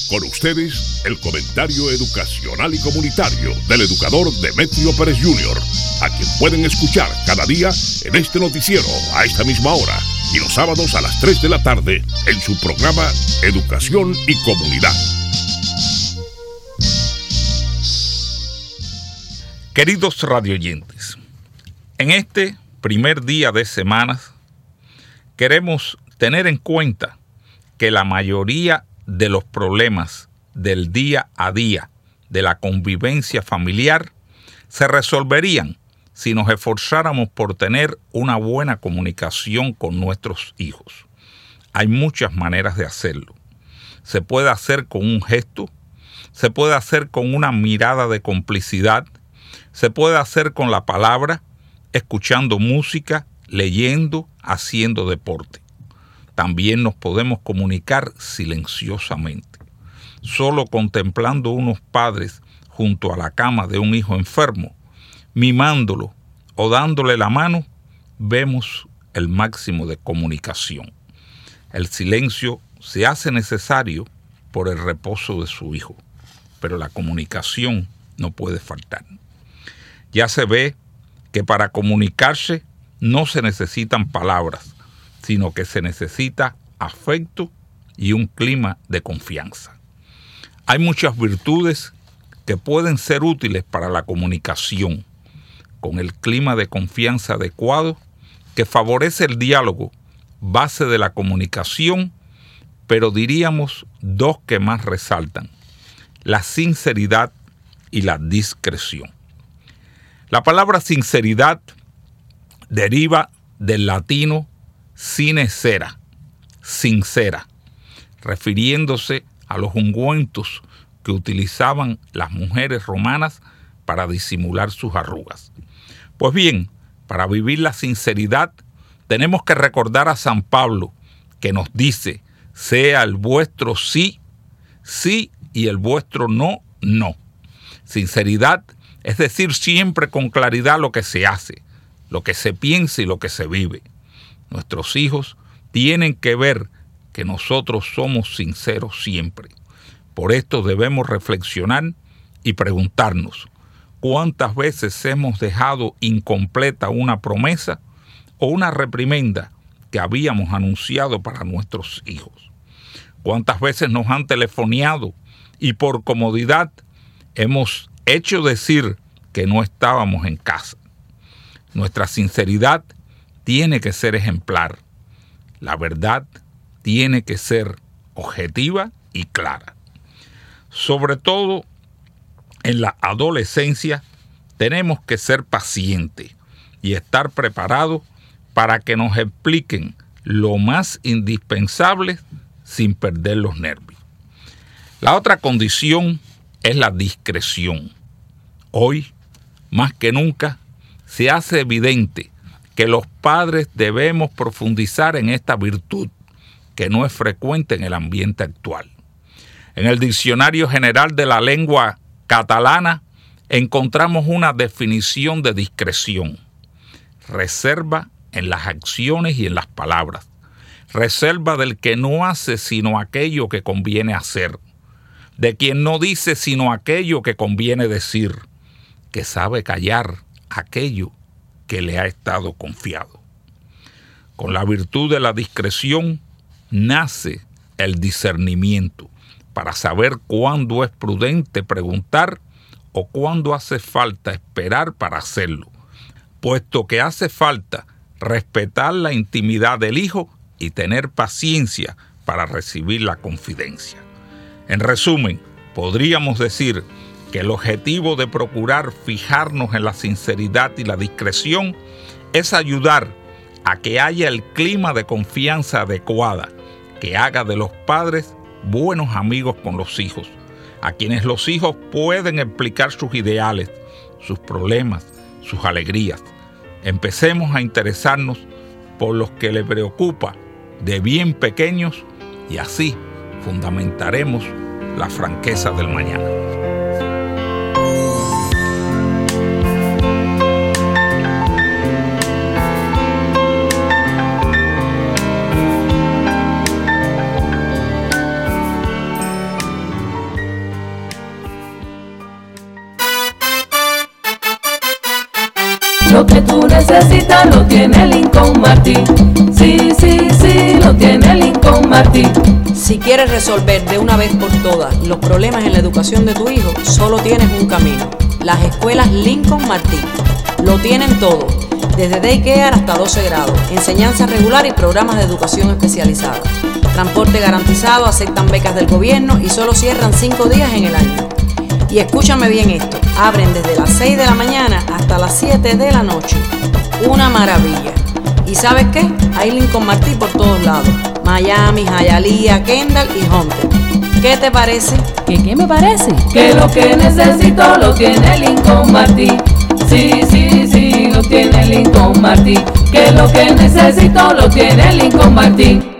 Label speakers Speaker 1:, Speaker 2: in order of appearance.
Speaker 1: Con ustedes, el comentario educacional y comunitario del educador Demetrio Pérez Jr., a quien pueden escuchar cada día en este noticiero a esta misma hora y los sábados a las 3 de la tarde en su programa Educación y Comunidad.
Speaker 2: Queridos radioyentes, en este primer día de semanas queremos tener en cuenta que la mayoría de los problemas del día a día de la convivencia familiar se resolverían si nos esforzáramos por tener una buena comunicación con nuestros hijos. Hay muchas maneras de hacerlo. Se puede hacer con un gesto, se puede hacer con una mirada de complicidad, se puede hacer con la palabra, escuchando música, leyendo, haciendo deporte. También nos podemos comunicar silenciosamente. Solo contemplando unos padres junto a la cama de un hijo enfermo, mimándolo o dándole la mano, vemos el máximo de comunicación. El silencio se hace necesario por el reposo de su hijo, pero la comunicación no puede faltar. Ya se ve que para comunicarse no se necesitan palabras, sino que se necesita afecto y un clima de confianza. Hay muchas virtudes que pueden ser útiles para la comunicación, con el clima de confianza adecuado que favorece el diálogo, base de la comunicación, pero diríamos dos que más resaltan: la sinceridad y la discreción. La palabra sinceridad deriva del latino sine cera, sincera, refiriéndose a los ungüentos que utilizaban las mujeres romanas para disimular sus arrugas. Pues bien, para vivir la sinceridad tenemos que recordar a San Pablo, que nos dice: sea el vuestro sí, sí, y el vuestro no, no. Sinceridad es decir siempre con claridad lo que se hace, lo que se piensa y lo que se vive. Nuestros hijos tienen que ver que nosotros somos sinceros siempre. Por esto debemos reflexionar y preguntarnos: ¿cuántas veces hemos dejado incompleta una promesa o una reprimenda que habíamos anunciado para nuestros hijos? ¿Cuántas veces nos han telefoneado y por comodidad hemos hecho decir que no estábamos en casa? Nuestra sinceridad tiene que ser ejemplar. La verdad tiene que ser objetiva y clara. Sobre todo en la adolescencia tenemos que ser pacientes y estar preparados para que nos expliquen lo más indispensable sin perder los nervios. La otra condición es la discreción. Hoy, más que nunca, se hace evidente que los padres debemos profundizar en esta virtud, que no es frecuente en el ambiente actual. En el Diccionario General de la Lengua Catalana encontramos una definición de discreción: reserva en las acciones y en las palabras, reserva del que no hace sino aquello que conviene hacer, de quien no dice sino aquello que conviene decir, que sabe callar aquello que le ha estado confiado. Con la virtud de la discreción nace el discernimiento para saber cuándo es prudente preguntar o cuándo hace falta esperar para hacerlo, puesto que hace falta respetar la intimidad del hijo y tener paciencia para recibir la confidencia. En resumen, podríamos decir que el objetivo de procurar fijarnos en la sinceridad y la discreción es ayudar a que haya el clima de confianza adecuada que haga de los padres buenos amigos con los hijos, a quienes los hijos pueden explicar sus ideales, sus problemas, sus alegrías. Empecemos a interesarnos por los que les preocupa de bien pequeños y así fundamentaremos la franqueza del mañana.
Speaker 3: necesita lo tiene Lincoln Martin. Sí, sí, sí, lo tiene Lincoln Martin.
Speaker 4: Si quieres resolver de una vez por todas los problemas en la educación de tu hijo, solo tienes un camino: las escuelas Lincoln Martin. Lo tienen todo, desde daycare hasta 12 grados, enseñanza regular y programas de educación especializada. Transporte garantizado, aceptan becas del gobierno y solo cierran 5 días en el año. Y escúchame bien esto, abren desde las 6 de la mañana hasta las 7 de la noche. Una maravilla. ¿Y sabes qué? Hay Lincoln Martin por todos lados: Miami, Hialeah, Kendall y Hunter. ¿Qué te parece?
Speaker 3: ¿Qué me parece? Que lo que necesito lo tiene Lincoln Martin. Sí, sí, sí, lo tiene Lincoln Martin. Que lo que necesito lo tiene Lincoln Martin.